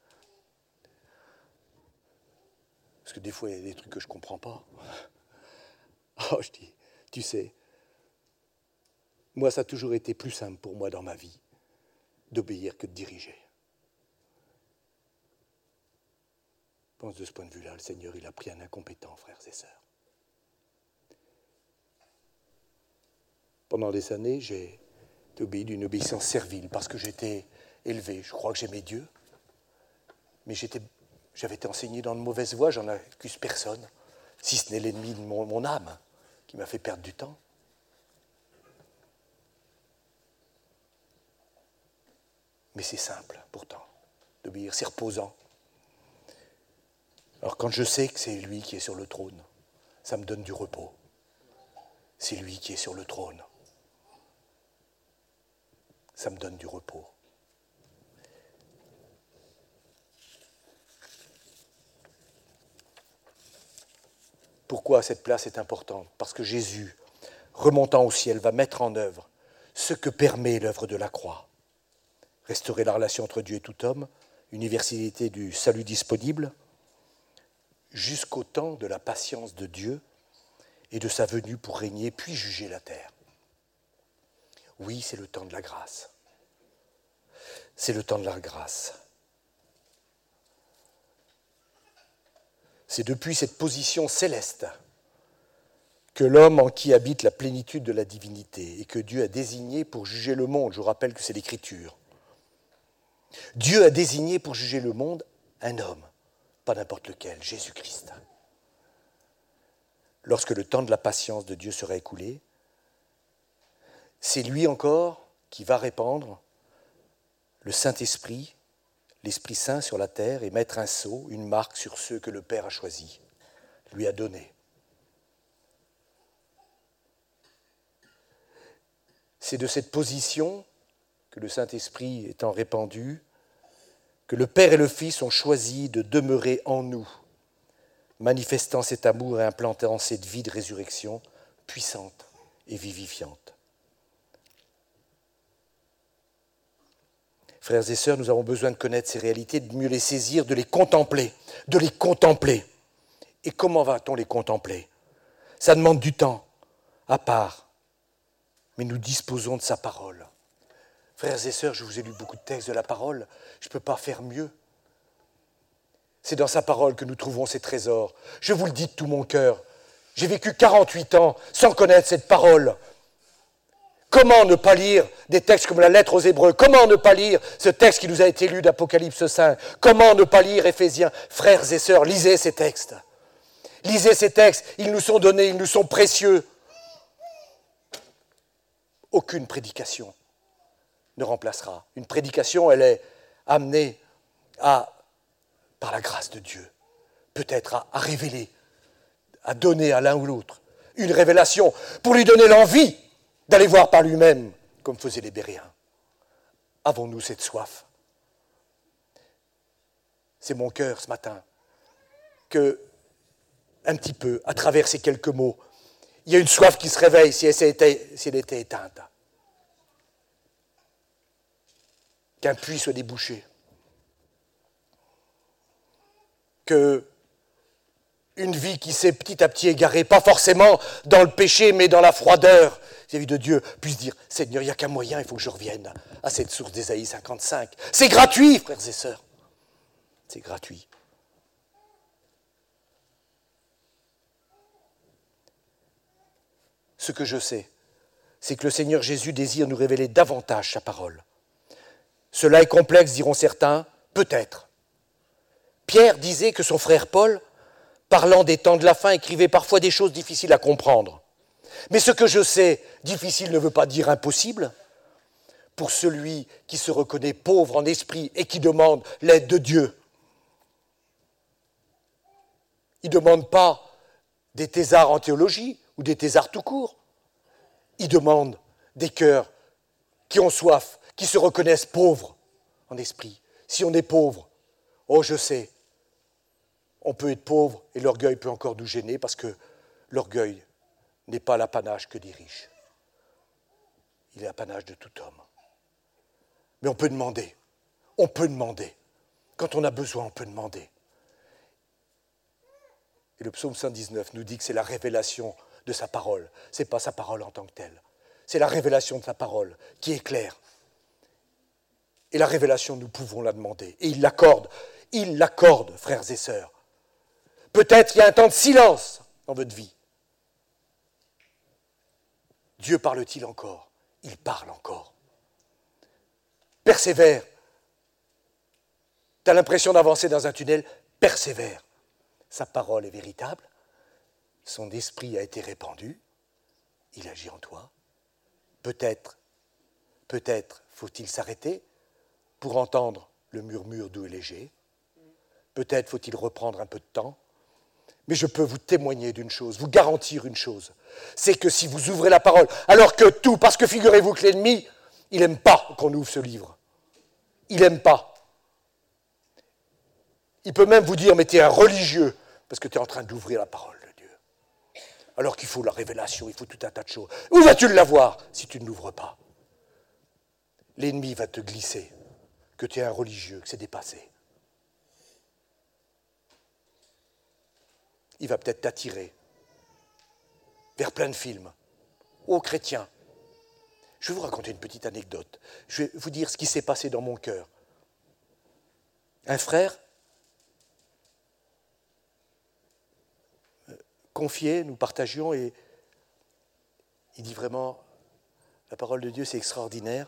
parce que des fois il y a des trucs que je ne comprends pas. Oh, je dis, tu sais, moi ça a toujours été plus simple pour moi dans ma vie d'obéir que de diriger. Je pense de ce point de vue-là, le Seigneur, il a pris un incompétent, frères et sœurs. Pendant des années, j'ai obéi d'une obéissance servile parce que j'étais élevé. Je crois que j'aimais Dieu, mais j'étais, j'avais été enseigné dans de mauvaises voies, j'en accuse personne, si ce n'est l'ennemi de mon, mon âme qui m'a fait perdre du temps. Mais c'est simple, pourtant, d'obéir, c'est reposant. Alors quand je sais que c'est lui qui est sur le trône, ça me donne du repos. c'est lui qui est sur le trône. Ça me donne du repos. Pourquoi cette place est importante? Parce que Jésus, remontant au ciel, va mettre en œuvre ce que permet l'œuvre de la croix. Restaurer la relation entre Dieu et tout homme, universalité du salut disponible, jusqu'au temps de la patience de Dieu et de sa venue pour régner puis juger la terre. Oui, c'est le temps de la grâce. C'est le temps de la grâce. C'est depuis cette position céleste que l'homme en qui habite la plénitude de la divinité et que Dieu a désigné pour juger le monde, je vous rappelle que c'est l'Écriture. Dieu a désigné pour juger le monde un homme, pas n'importe lequel, Jésus-Christ. Lorsque le temps de la patience de Dieu sera écoulé, c'est lui encore qui va répandre le Saint-Esprit, l'Esprit Saint sur la terre et mettre un sceau, une marque sur ceux que le Père a choisis, lui a donnés. C'est de cette position que le Saint-Esprit étant répandu, que le Père et le Fils ont choisi de demeurer en nous, manifestant cet amour et implantant cette vie de résurrection puissante et vivifiante. Frères et sœurs, nous avons besoin de connaître ces réalités, de mieux les saisir, de les contempler, de les contempler. Et comment va-t-on les contempler? Ça demande du temps, à part, mais nous disposons de sa parole. Frères et sœurs, je vous ai lu beaucoup de textes de la parole, je ne peux pas faire mieux. C'est dans sa parole que nous trouvons ces trésors. Je vous le dis de tout mon cœur, j'ai vécu quarante-huit ans sans connaître cette parole. Comment ne pas lire des textes comme la lettre aux Hébreux? Comment ne pas lire ce texte qui nous a été lu d'Apocalypse cinq? Comment ne pas lire Éphésiens? Frères et sœurs, lisez ces textes. Lisez ces textes, ils nous sont donnés, ils nous sont précieux. Aucune prédication ne remplacera. Une prédication, elle est amenée à, par la grâce de Dieu, peut-être à, à révéler, à donner à l'un ou l'autre une révélation pour lui donner l'envie d'aller voir par lui-même, comme faisaient les Béréens. Avons-nous cette soif? C'est mon cœur ce matin que, un petit peu, à travers ces quelques mots, il y a une soif qui se réveille si elle était, si elle était éteinte. Qu'un puits soit débouché. Que une vie qui s'est petit à petit égarée, pas forcément dans le péché, mais dans la froideur vis-à-vis de Dieu, puisse dire « Seigneur, il n'y a qu'un moyen, il faut que je revienne à cette source d'Ésaïe cinquante-cinq. » C'est gratuit, frères et sœurs. C'est gratuit. Ce que je sais, c'est que le Seigneur Jésus désire nous révéler davantage sa parole. Cela est complexe, diront certains, peut-être. Pierre disait que son frère Paul, parlant des temps de la fin, écrivait parfois des choses difficiles à comprendre. Mais ce que je sais, difficile ne veut pas dire impossible. Pour celui qui se reconnaît pauvre en esprit et qui demande l'aide de Dieu. Il ne demande pas des thésards en théologie ou des thésards tout court. Il demande des cœurs qui ont soif, qui se reconnaissent pauvres en esprit. Si on est pauvre, oh je sais, on peut être pauvre et l'orgueil peut encore nous gêner parce que l'orgueil n'est pas l'apanage que des riches. Il est l'apanage de tout homme. Mais on peut demander, on peut demander. Quand on a besoin, on peut demander. Et le psaume cent dix-neuf nous dit que c'est la révélation de sa parole. Ce n'est pas sa parole en tant que telle. C'est la révélation de sa parole qui est claire. Et la révélation, nous pouvons la demander. Et il l'accorde. Il l'accorde, frères et sœurs. Peut-être il y a un temps de silence dans votre vie. Dieu parle-t-il encore? Il parle encore. Persévère. Tu as l'impression d'avancer dans un tunnel? Persévère. Sa parole est véritable. Son esprit a été répandu. Il agit en toi. Peut-être, peut-être faut-il s'arrêter pour entendre le murmure doux et léger. Peut-être faut-il reprendre un peu de temps. Mais je peux vous témoigner d'une chose, vous garantir une chose, c'est que si vous ouvrez la parole, alors que tout, parce que figurez-vous que l'ennemi, il n'aime pas qu'on ouvre ce livre. Il n'aime pas. Il peut même vous dire, mais tu es un religieux, parce que tu es en train d'ouvrir la parole de Dieu. Alors qu'il faut la révélation, il faut tout un tas de choses. Où vas-tu l'avoir si tu ne l'ouvres pas? L'ennemi va te glisser, que tu es un religieux, que c'est dépassé. Il va peut-être t'attirer vers plein de films, ô chrétiens. Je vais vous raconter une petite anecdote. Je vais vous dire ce qui s'est passé dans mon cœur. Un frère, confié, nous partagions, et il dit vraiment, la parole de Dieu c'est extraordinaire.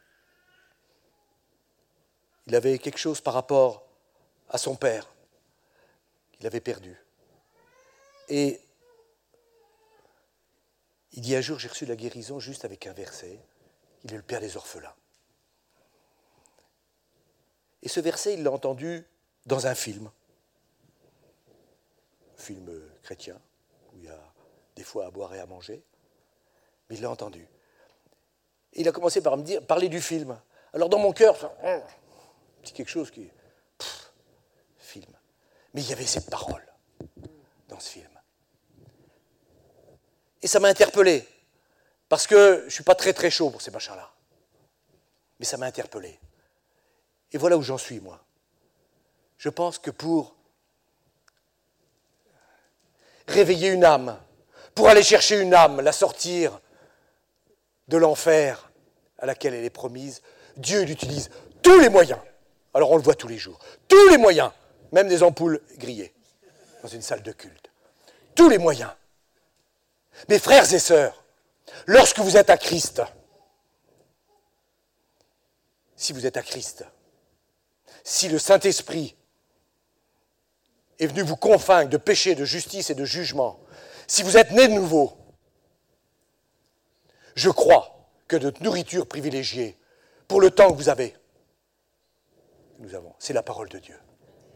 Il avait quelque chose par rapport à son père, qu'il avait perdu. Et il dit un jour, j'ai reçu la guérison juste avec un verset. Il est le père des orphelins. Et ce verset, il l'a entendu dans un film. Un film chrétien, où il y a des fois à boire et à manger. Mais il l'a entendu. Et il a commencé par me dire, parler du film. Alors dans mon cœur, c'est quelque chose qui... Pff, film. Mais il y avait cette parole dans ce film. Et ça m'a interpellé, parce que je ne suis pas très très chaud pour ces machins-là. Mais ça m'a interpellé. Et voilà où j'en suis, moi. Je pense que pour réveiller une âme, pour aller chercher une âme, la sortir de l'enfer à laquelle elle est promise, Dieu utilise tous les moyens. Alors on le voit tous les jours. Tous les moyens, même des ampoules grillées dans une salle de culte. Tous les moyens. Mes frères et sœurs, lorsque vous êtes à Christ, si vous êtes à Christ, si le Saint-Esprit est venu vous convaincre de péché, de justice et de jugement, si vous êtes né de nouveau, je crois que notre nourriture privilégiée, pour le temps que vous avez, nous avons, c'est la parole de Dieu.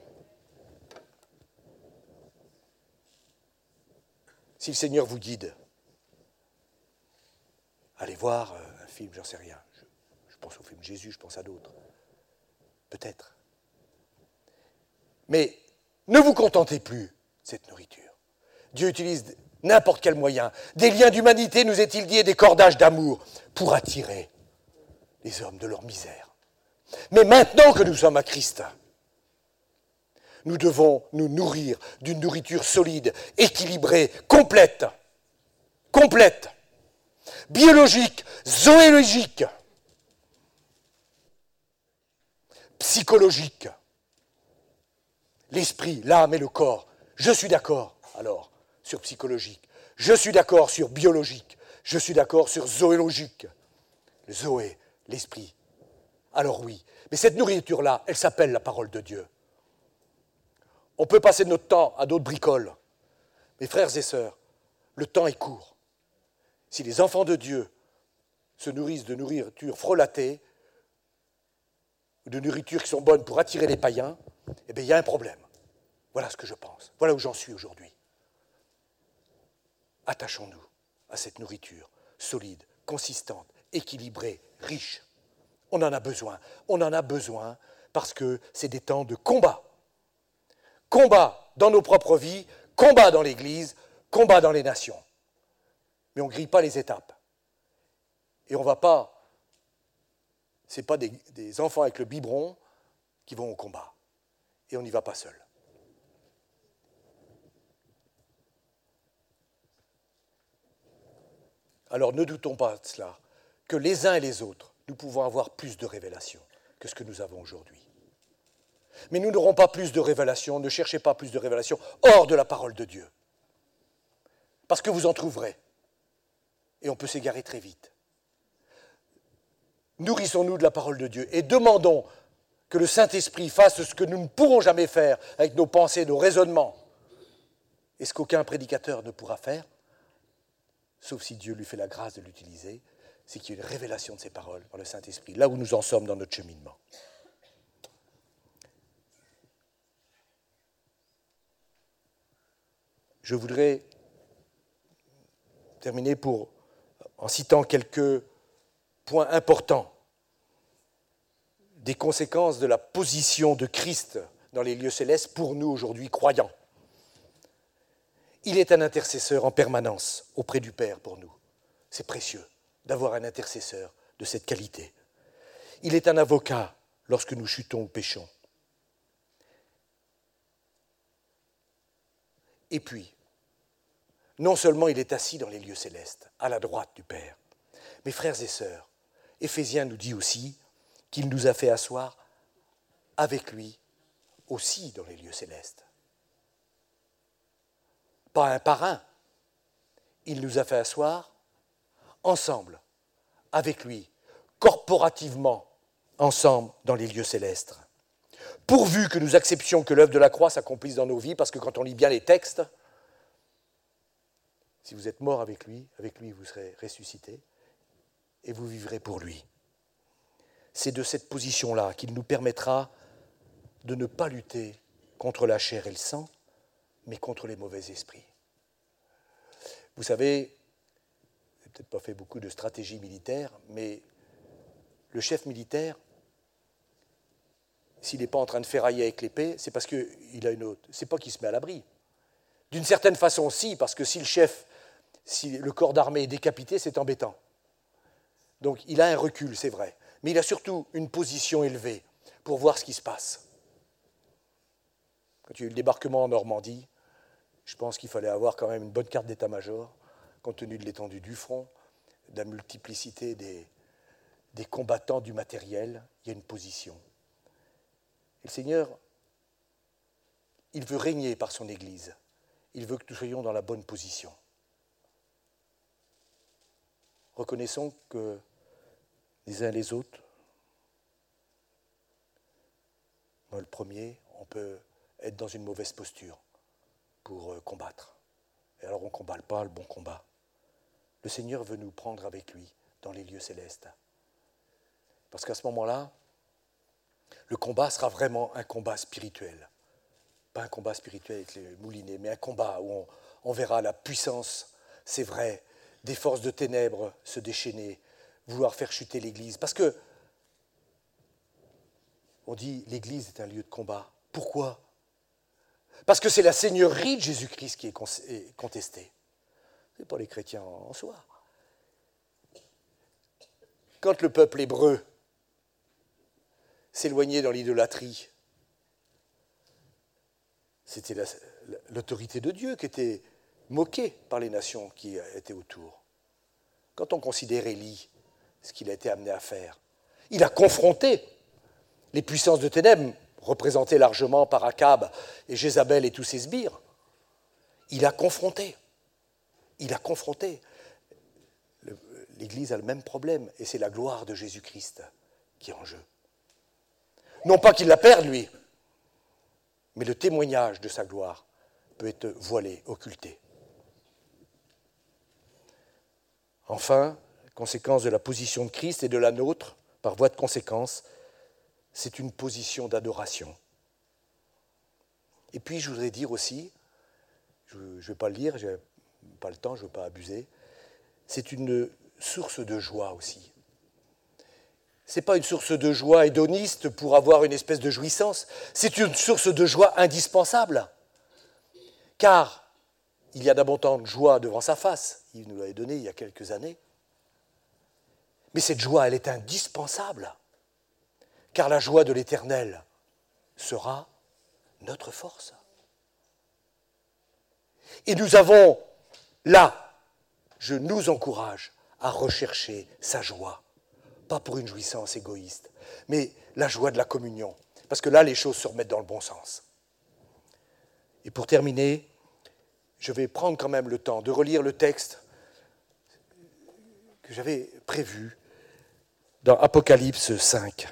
Si le Seigneur vous guide, allez voir un film, j'en sais rien. Je, je pense au film Jésus, je pense à d'autres. Peut-être. Mais ne vous contentez plus de cette nourriture. Dieu utilise n'importe quel moyen. Des liens d'humanité, nous est-il dit, et des cordages d'amour pour attirer les hommes de leur misère. Mais maintenant que nous sommes à Christ, nous devons nous nourrir d'une nourriture solide, équilibrée, complète, complète, biologique, zoologique, psychologique. L'esprit, l'âme et le corps. Je suis d'accord, alors, sur psychologique. Je suis d'accord sur biologique. Je suis d'accord sur zoologique. Le zoé, l'esprit. Alors oui, mais cette nourriture-là, elle s'appelle la parole de Dieu. On peut passer notre temps à d'autres bricoles. Mes frères et sœurs, le temps est court. Si les enfants de Dieu se nourrissent de nourriture frelatée, de nourriture qui sont bonnes pour attirer les païens, eh bien, il y a un problème. Voilà ce que je pense. Voilà où j'en suis aujourd'hui. Attachons-nous à cette nourriture solide, consistante, équilibrée, riche. On en a besoin. On en a besoin parce que c'est des temps de combat. Combat dans nos propres vies, combat dans l'Église, combat dans les nations. Mais on ne grille pas les étapes. Et on ne va pas... Ce n'est pas des, des enfants avec le biberon qui vont au combat. Et on n'y va pas seul. Alors ne doutons pas de cela, que les uns et les autres, nous pouvons avoir plus de révélations que ce que nous avons aujourd'hui. Mais nous n'aurons pas plus de révélations, ne cherchez pas plus de révélations hors de la parole de Dieu. Parce que vous en trouverez. Et on peut s'égarer très vite. Nourrissons-nous de la parole de Dieu et demandons que le Saint-Esprit fasse ce que nous ne pourrons jamais faire avec nos pensées, nos raisonnements, et ce qu'aucun prédicateur ne pourra faire, sauf si Dieu lui fait la grâce de l'utiliser, c'est qu'il y ait une révélation de ses paroles par le Saint-Esprit, là où nous en sommes dans notre cheminement. je voudrais terminer pour, en citant quelques points importants des conséquences de la position de Christ dans les lieux célestes pour nous aujourd'hui croyants. Il est un intercesseur en permanence auprès du Père pour nous. C'est précieux d'avoir un intercesseur de cette qualité. Il est un avocat lorsque nous chutons ou péchons. Et puis, non seulement il est assis dans les lieux célestes, à la droite du Père, mais frères et sœurs, Éphésiens nous dit aussi qu'il nous a fait asseoir avec lui aussi dans les lieux célestes. Pas un par un, il nous a fait asseoir ensemble, avec lui, corporativement, ensemble dans les lieux célestes. Pourvu que nous acceptions que l'œuvre de la croix s'accomplisse dans nos vies, parce que quand on lit bien les textes, si vous êtes mort avec lui, avec lui vous serez ressuscité, et vous vivrez pour lui. C'est de cette position-là qu'il nous permettra de ne pas lutter contre la chair et le sang, mais contre les mauvais esprits. Vous savez, je n'ai peut-être pas fait beaucoup de stratégie militaire, mais le chef militaire, s'il n'est pas en train de ferrailler avec l'épée, c'est parce qu'il a une autre. C'est pas qu'il se met à l'abri. D'une certaine façon, si, parce que si le chef, si le corps d'armée est décapité, c'est embêtant. Donc il a un recul, c'est vrai. Mais il a surtout une position élevée pour voir ce qui se passe. Quand il y a eu le débarquement en Normandie, je pense qu'il fallait avoir quand même une bonne carte d'état-major, compte tenu de l'étendue du front, de la multiplicité des, des combattants, du matériel, il y a une position. Et le Seigneur, il veut régner par son Église. Il veut que nous soyons dans la bonne position. Reconnaissons que les uns et les autres, moi le premier, on peut être dans une mauvaise posture pour combattre. Et alors on ne combat pas le bon combat. Le Seigneur veut nous prendre avec lui dans les lieux célestes. Parce qu'à ce moment-là, le combat sera vraiment un combat spirituel. Pas un combat spirituel avec les moulinets, mais un combat où on, on verra la puissance, c'est vrai, des forces de ténèbres se déchaîner, vouloir faire chuter l'Église. Parce que, on dit, l'Église est un lieu de combat. Pourquoi ? Parce que c'est la seigneurie de Jésus-Christ qui est contestée. Ce n'est pas les chrétiens en soi. Quand le peuple hébreu s'éloignait dans l'idolâtrie, c'était la, l'autorité de Dieu qui était moquée par les nations qui étaient autour. Quand on considère Élie, ce qu'il a été amené à faire, il a confronté les puissances de ténèbres, représentées largement par Akab et Jézabel et tous ses sbires. Il a confronté. Il a confronté. Le, L'Église a le même problème, et c'est la gloire de Jésus-Christ qui est en jeu. Non pas qu'il la perde, lui, mais le témoignage de sa gloire peut être voilé, occulté. Enfin, conséquence de la position de Christ et de la nôtre, par voie de conséquence, c'est une position d'adoration. Et puis je voudrais dire aussi, je ne vais pas le lire, je n'ai pas le temps, je ne veux pas abuser, c'est une source de joie aussi. Ce n'est pas une source de joie hédoniste pour avoir une espèce de jouissance, c'est une source de joie indispensable. Car il y a d'abondantes joies devant sa face, il nous l'avait donné il y a quelques années, mais cette joie, elle est indispensable, car la joie de l'Éternel sera notre force. Et nous avons là, je nous encourage à rechercher sa joie, pas pour une jouissance égoïste, mais la joie de la communion, parce que là, les choses se remettent dans le bon sens. Et pour terminer, je vais prendre quand même le temps de relire le texte que j'avais prévu dans Apocalypse cinq.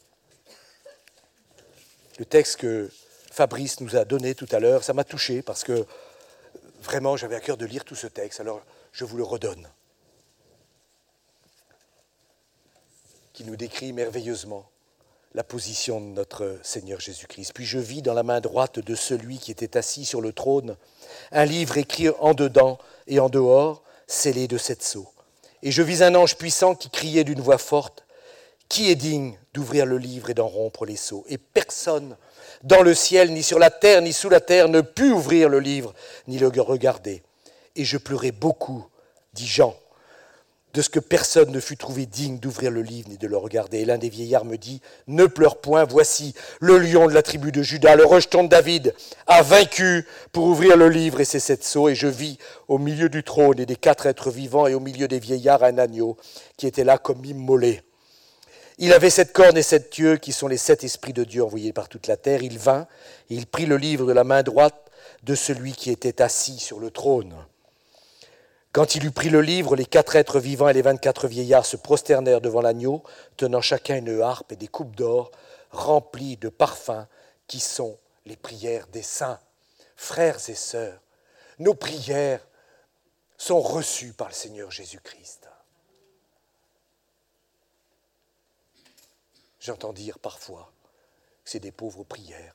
Le texte que Fabrice nous a donné tout à l'heure, ça m'a touché parce que vraiment j'avais à cœur de lire tout ce texte, alors je vous le redonne. Qui nous décrit merveilleusement la position de notre Seigneur Jésus-Christ. Puis je vis dans la main droite de celui qui était assis sur le trône un livre écrit en dedans et en dehors, scellé de sept sceaux. Et je vis un ange puissant qui criait d'une voix forte, « Qui est digne d'ouvrir le livre et d'en rompre les sceaux ?» Et personne dans le ciel, ni sur la terre, ni sous la terre, ne put ouvrir le livre, ni le regarder. Et je pleurai beaucoup, dit Jean, de ce que personne ne fut trouvé digne d'ouvrir le livre ni de le regarder. Et l'un des vieillards me dit, « Ne pleure point, voici, le lion de la tribu de Juda, le rejeton de David, a vaincu pour ouvrir le livre et ses sept sceaux. » Et je vis au milieu du trône et des quatre êtres vivants et au milieu des vieillards un agneau qui était là comme immolé. Il avait sept cornes et sept yeux qui sont les sept esprits de Dieu envoyés par toute la terre. Il vint et il prit le livre de la main droite de celui qui était assis sur le trône. Quand il eut pris le livre, les quatre êtres vivants et les vingt-quatre vieillards se prosternèrent devant l'agneau, tenant chacun une harpe et des coupes d'or remplies de parfums qui sont les prières des saints. Frères et sœurs, nos prières sont reçues par le Seigneur Jésus-Christ. J'entends dire parfois que c'est des pauvres prières,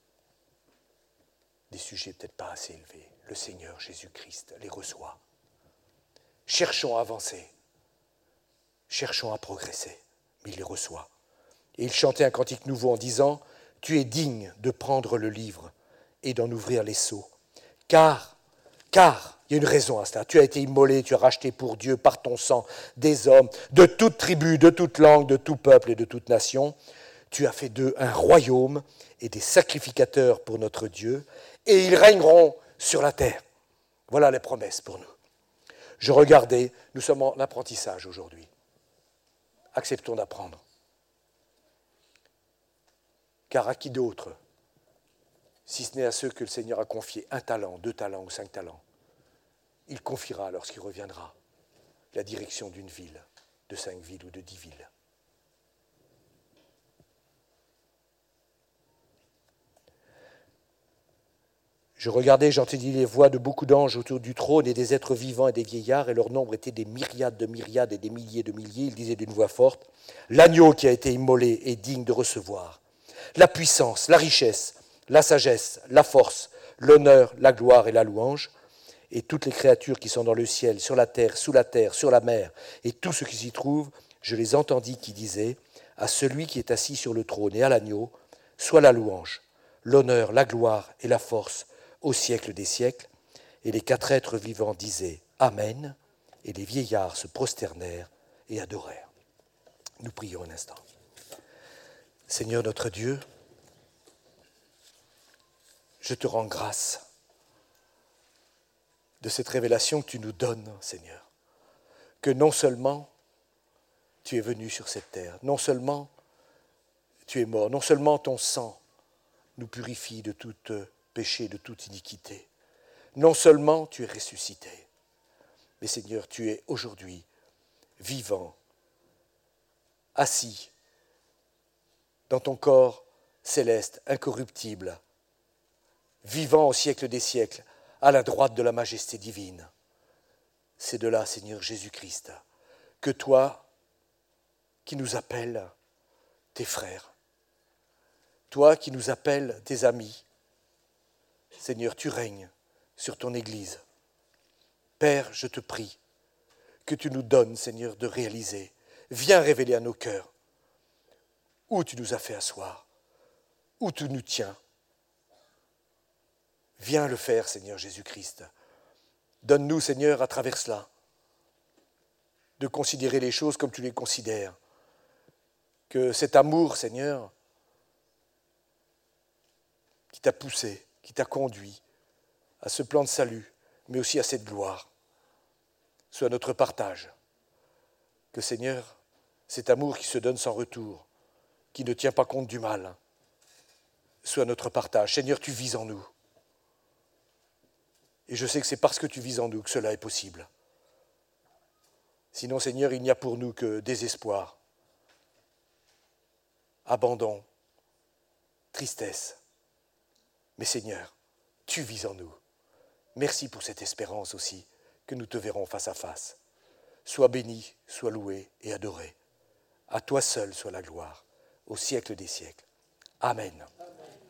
des sujets peut-être pas assez élevés. Le Seigneur Jésus-Christ les reçoit. Cherchons à avancer, cherchons à progresser, mais il les reçoit. Et il chantait un cantique nouveau en disant « Tu es digne de prendre le livre et d'en ouvrir les sceaux. Car, car, il y a une raison à cela, tu as été immolé, tu as racheté pour Dieu par ton sang des hommes de toute tribu, de toute langue, de tout peuple et de toute nation. Tu as fait d'eux un royaume et des sacrificateurs pour notre Dieu, et ils régneront sur la terre. » Voilà les promesses pour nous. Je regardais, nous sommes en apprentissage aujourd'hui. Acceptons d'apprendre. Car à qui d'autre, si ce n'est à ceux que le Seigneur a confié un talent, deux talents ou cinq talents, il confiera lorsqu'il reviendra la direction d'une ville, de cinq villes ou de dix villes. Je regardais, j'entendis les voix de beaucoup d'anges autour du trône et des êtres vivants et des vieillards, et leur nombre était des myriades de myriades et des milliers de milliers. Ils disaient d'une voix forte, « L'agneau qui a été immolé est digne de recevoir la puissance, la richesse, la sagesse, la force, l'honneur, la gloire et la louange. » Et toutes les créatures qui sont dans le ciel, sur la terre, sous la terre, sur la mer, et tout ce qui s'y trouve, je les entendis qui disaient, « À celui qui est assis sur le trône et à l'agneau, soit la louange, l'honneur, la gloire et la force, au siècle des siècles. » Et les quatre êtres vivants disaient « Amen » et les vieillards se prosternèrent et adorèrent. Nous prions un instant. Seigneur notre Dieu, je te rends grâce de cette révélation que tu nous donnes, Seigneur, que non seulement tu es venu sur cette terre, non seulement tu es mort, non seulement ton sang nous purifie de tout péché, de toute iniquité, non seulement tu es ressuscité, mais Seigneur, tu es aujourd'hui vivant, assis dans ton corps céleste, incorruptible, vivant au siècle des siècles, à la droite de la majesté divine. C'est de là, Seigneur Jésus-Christ, que toi, qui nous appelles tes frères, toi qui nous appelles tes amis, Seigneur, tu règnes sur ton Église. Père, je te prie que tu nous donnes, Seigneur, de réaliser. Viens révéler à nos cœurs où tu nous as fait asseoir, où tu nous tiens. Viens le faire, Seigneur Jésus-Christ. Donne-nous, Seigneur, à travers cela, de considérer les choses comme tu les considères. Que cet amour, Seigneur, qui t'a poussé, qui t'a conduit à ce plan de salut, mais aussi à cette gloire, soit notre partage. Que, Seigneur, cet amour qui se donne sans retour, qui ne tient pas compte du mal, soit notre partage. Seigneur, tu vis en nous. Et je sais que c'est parce que tu vis en nous que cela est possible. Sinon, Seigneur, il n'y a pour nous que désespoir, abandon, tristesse. Mais Seigneur, tu vis en nous. Merci pour cette espérance aussi, que nous te verrons face à face. Sois béni, sois loué et adoré. À toi seul soit la gloire, au siècle des siècles. Amen. Amen.